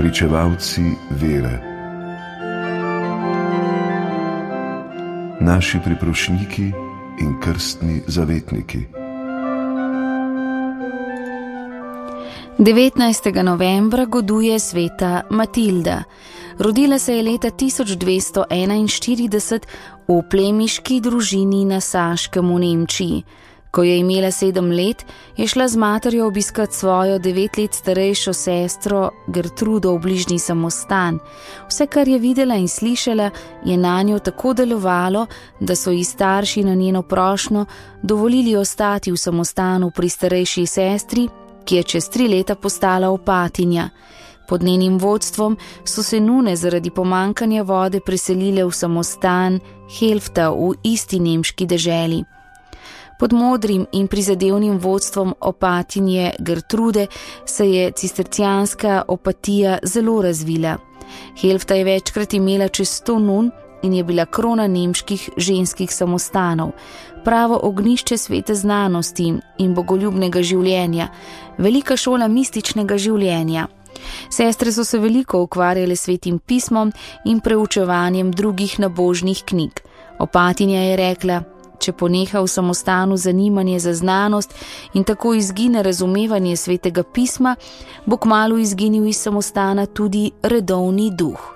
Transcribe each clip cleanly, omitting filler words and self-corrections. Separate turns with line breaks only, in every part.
pričevalci vere. Naši priprošniki in krstni zavetniki.
19. novembra goduje sveta Matilda. Rodila se je leta 1241 v plemiški družini na Saškem v Nemčiji. Ko je imela 7 let, je šla z materjo obiskat svojo 9 let starejšo sestro Gertrudo v bližnji samostan. Vse, kar je videla in slišala, je nanjo tako delovalo, da so ji starši na njeno prošnjo dovolili ostati v samostanu pri starejši sestri, ki je čez 3 leta postala opatinja. Pod njenim vodstvom so se nune zaradi pomankanja vode preselile v samostan Helfta v isti nemški deželi. Pod modrim in prizadevnim vodstvom opatinje Gertrude se je cistercijanska opatija zelo razvila. Helfta je večkrat imela čez 100 nun in je bila krona nemških ženskih samostanov, pravo ognjišče svete znanosti in bogoljubnega življenja, velika šola mističnega življenja. Sestre so se veliko ukvarjale s svetim pismom in preučevanjem drugih nabožnih knjig. Opatinja je rekla: če poneha v samostanu zanimanje za znanost in tako izgine razumevanje svetega pisma, bo kmalu izginil iz samostana tudi redovni duh.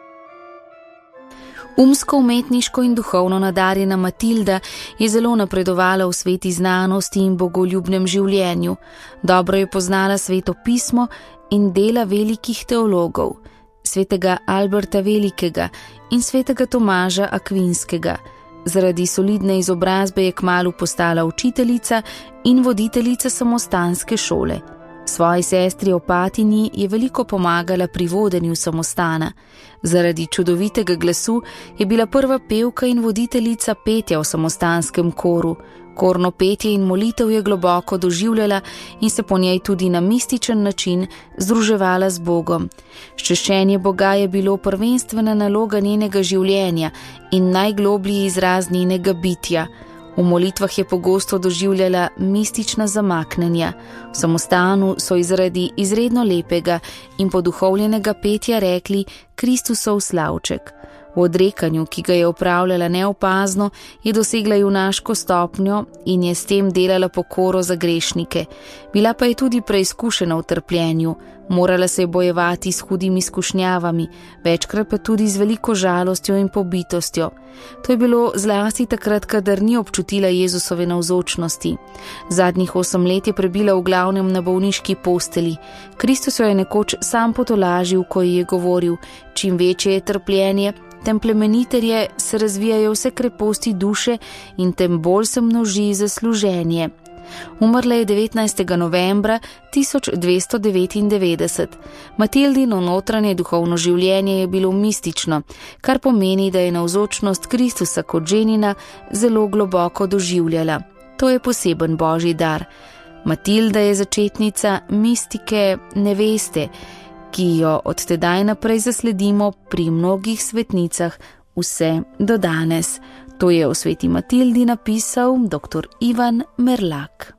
Umsko, umetniško in duhovno nadarjena Matilda je zelo napredovala v sveti znanosti in bogoljubnem življenju. Dobro je poznala sveto pismo in dela velikih teologov, svetega Alberta Velikega in svetega Tomaža Akvinskega. Zaradi solidne izobrazbe je kmalu postala učiteljica in voditeljica samostanske šole. Svoji sestri opatinji je veliko pomagala pri vodenju samostana. Zaradi čudovitega glasu je bila prva pevka in voditeljica petja v samostanskem koru. Korno petje in molitev je globoko doživljala in se po njej tudi na mističen način združevala z Bogom. Ščeščenje Boga je bilo prvenstvena naloga njenega življenja in najgloblji izraz njenega bitja. V molitvah je pogosto doživljala mistična zamaknjenja. V samostanu so ji zaradi izredno lepega in poduhovljenega petja rekli Kristusov slavček. V odrekanju, ki ga je opravljala neopazno, je dosegla junaško stopnjo in je s tem delala pokoro za grešnike. Bila pa je tudi preizkušena v trpljenju, morala se je bojevati s hudimi izkušnjavami, večkrat pa tudi z veliko žalostjo in pobitostjo. To je bilo zlasti takrat, kadar ni občutila Jezusove navzočnosti. Zadnjih 8 let je prebila v glavnem na bolniški posteli. Kristus jo je nekoč sam potolažil, ko ji je govoril: čim večje je trpljenje, tem plemeniterje se razvijajo vse kreposti duše in tem bolj se množi zasluženje. Umrla je 19. novembra 1299. Matildino notranje duhovno življenje je bilo mistično, kar pomeni, da je navzočnost Kristusa kot ženina zelo globoko doživljala. To je poseben božji dar. Matilda je začetnica mistike neveste, ki jo od tedaj naprej zasledimo pri mnogih svetnicah vse do danes. To je o sveti Matildi napisal dr. Ivan Merlak.